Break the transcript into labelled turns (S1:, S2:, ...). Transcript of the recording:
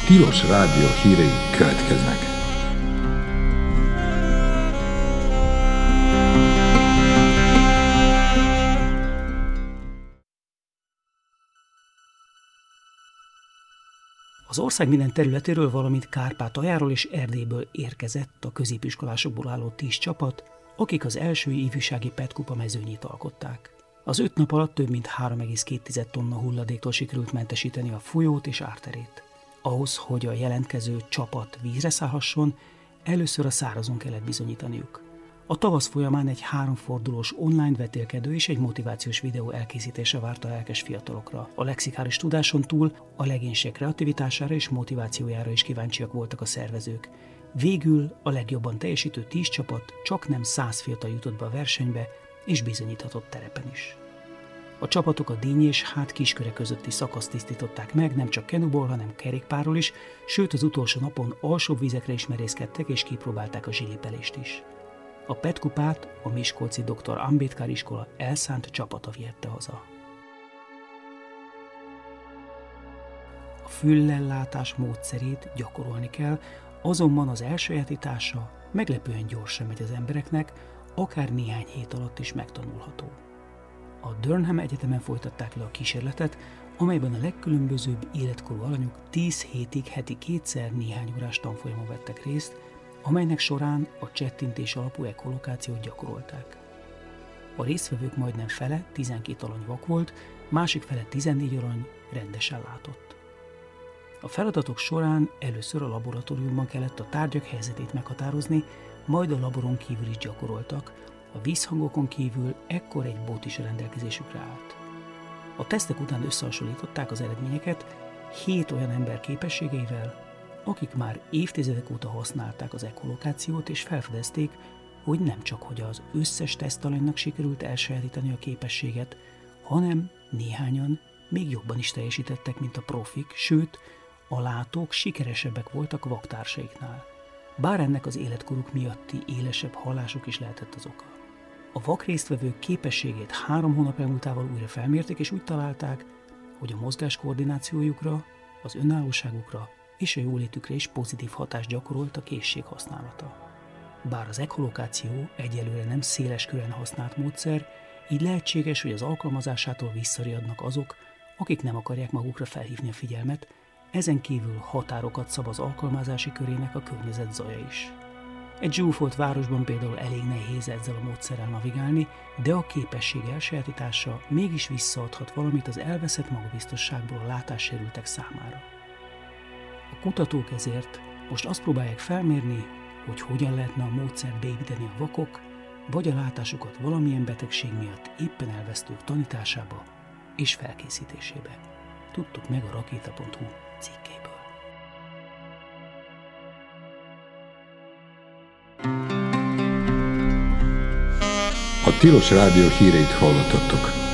S1: Tilos Rádió hírei következnek.
S2: Az ország minden területéről, valamint Kárpátaljáról és Erdélyből érkezett a középiskolásokból álló 10 csapat, akik az első ifjúsági PET-kupa mezőnyét alkották. Az 5 nap alatt több mint 3,2 tonna hulladéktól sikerült mentesíteni a folyót és árterét. Ahhoz, hogy a jelentkező csapat vízre szállhasson, először a szárazon kellett bizonyítaniuk. A tavasz folyamán egy 3 fordulós online vetélkedő és egy motivációs videó elkészítése várta a lelkes fiatalokra. A lexikális tudáson túl a legénység kreativitására és motivációjára is kíváncsiak voltak a szervezők. Végül a legjobban teljesítő 10 csapat csaknem 100 fiatal jutott be a versenybe, és bizonyíthatott terepen is. A csapatok a Díny és Kisköre közötti szakaszt tisztították meg, nem csak kenuból, hanem kerékpárról is, sőt az utolsó napon alsóbb vizekre is merészkedtek és kipróbálták a zsilipelést is. A PET-kupát a miskolci Dr. Ambedkar iskola elszánt csapata viette haza. A füllellátás módszerét gyakorolni kell, azonban az elsajátítása meglepően gyorsan megy az embereknek, akár néhány hét alatt is megtanulható. A Durham Egyetemen folytatták le a kísérletet, amelyben a legkülönbözőbb életkorú alanyok 10 hétig heti 2-szer néhány órás tanfolyamon vettek részt, amelynek során a csettintés alapú echolokációt gyakorolták. A résztvevők majdnem fele, 12 alany vak volt, másik fele 14 alany rendesen látott. A feladatok során először a laboratóriumban kellett a tárgyak helyzetét meghatározni, majd a laboron kívül is gyakoroltak, a vízhangokon kívül ekkor egy bot is a rendelkezésükre állt. A tesztek után összehasonlították az eredményeket 7 olyan ember képességeivel, akik már évtizedek óta használták az echolokációt, és felfedezték, hogy nem csak hogy az összes tesztalanynak sikerült elsajátítani a képességet, hanem néhányan még jobban is teljesítettek, mint a profik, sőt, a látók sikeresebbek voltak a vaktársaiknál. Bár ennek az életkoruk miatti élesebb hallásuk is lehetett az oka. A vak résztvevők képességét 3 hónap elmúltával újra felmérték, és úgy találták, hogy a mozgás koordinációjukra, az önállóságukra és a jólétükre is pozitív hatást gyakorolt a készség használata. Bár az echolokáció egyelőre nem széles körben használt módszer, így lehetséges, hogy az alkalmazásától visszariadnak azok, akik nem akarják magukra felhívni a figyelmet, ezen kívül határokat szab az alkalmazási körének a környezet zaja is. Egy zsúfolt városban például elég nehéz ezzel a módszerrel navigálni, de a képesség elsajátítása mégis visszaadhat valamit az elveszett magabiztosságból a látássérültek számára. A kutatók ezért most azt próbálják felmérni, hogy hogyan lehetne a módszert beépíteni a vakok, vagy a látásukat valamilyen betegség miatt éppen elvesztők tanításába és felkészítésébe. Tudtuk meg a rakéta.hu cikkéből.
S1: A Tilos Rádió híreit hallottatok.